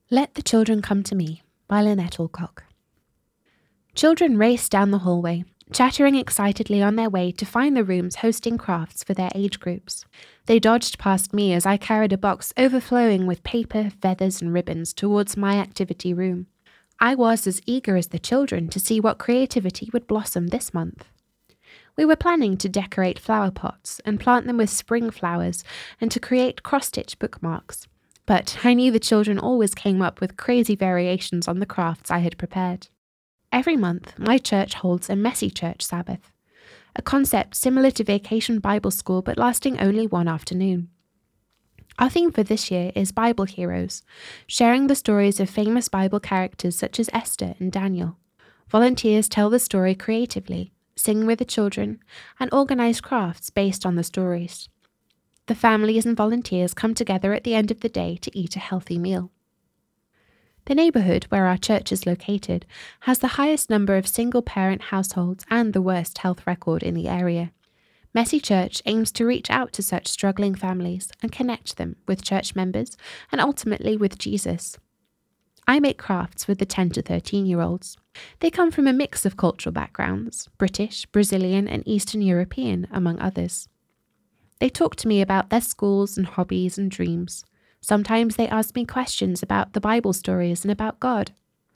Let the Children Come to Me by Lynette Alcock. Children raced down the hallway, chattering excitedly on their way to find the rooms hosting crafts for their age groups. They dodged past me as I carried a box overflowing with paper, feathers, and ribbons towards my activity room. I was as eager as the children to see what creativity would blossom this month. We were planning to decorate flower pots and plant them with spring flowers and to create cross-stitch bookmarks. But I knew the children always came up with crazy variations on the crafts I had prepared. Every month, my church holds a Messy Church Sabbath, a concept similar to Vacation Bible School but lasting only one afternoon. Our theme for this year is Bible Heroes, sharing the stories of famous Bible characters such as Esther and Daniel. Volunteers tell the story creatively, sing with the children, and organize crafts based on the stories. The families and volunteers come together at the end of the day to eat a healthy meal. The neighbourhood where our church is located has the highest number of single-parent households and the worst health record in the area. Messy Church aims to reach out to such struggling families and connect them with church members and ultimately with Jesus. I make crafts with the 10 to 13-year-olds. They come from a mix of cultural backgrounds, British, Brazilian and Eastern European, among others. They talk to me about their schools and hobbies and dreams. Sometimes they ask me questions about the Bible stories and about God.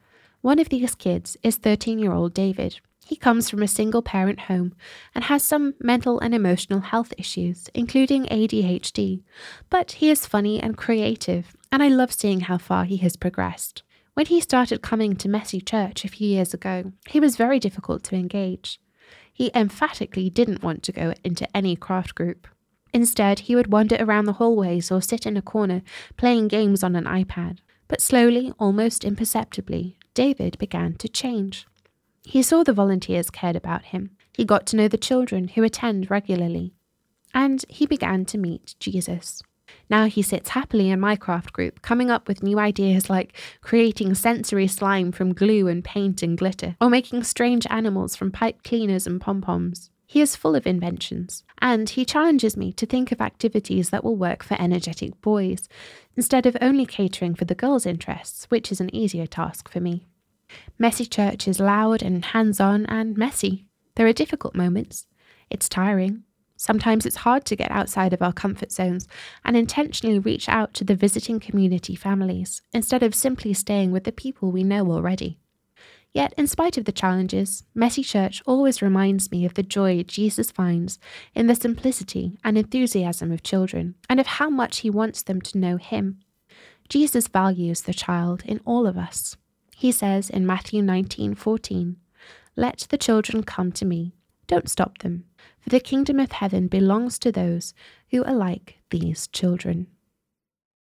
One of these kids is 13-year-old David. He comes from a single-parent home and has some mental and emotional health issues, including ADHD. But he is funny and creative, and I love seeing how far he has progressed. When he started coming to Messy Church a few years ago, he was very difficult to engage. He emphatically didn't want to go into any craft group. Instead, he would wander around the hallways or sit in a corner, playing games on an iPad. But slowly, almost imperceptibly, David began to change. He saw the volunteers cared about him. He got to know the children who attend regularly. And he began to meet Jesus. Now he sits happily in my craft group, coming up with new ideas like creating sensory slime from glue and paint and glitter, or making strange animals from pipe cleaners and pom-poms. He is full of inventions, and he challenges me to think of activities that will work for energetic boys, instead of only catering for the girls' interests, which is an easier task for me. Messy Church is loud and hands-on and messy. There are difficult moments. It's tiring. Sometimes it's hard to get outside of our comfort zones and intentionally reach out to the visiting community families, instead of simply staying with the people we know already. Yet, in spite of the challenges, Messy Church always reminds me of the joy Jesus finds in the simplicity and enthusiasm of children, and of how much he wants them to know him. Jesus values the child in all of us. He says in Matthew 19:14, "Let the children come to me. Don't stop them, for the kingdom of heaven belongs to those who are like these children."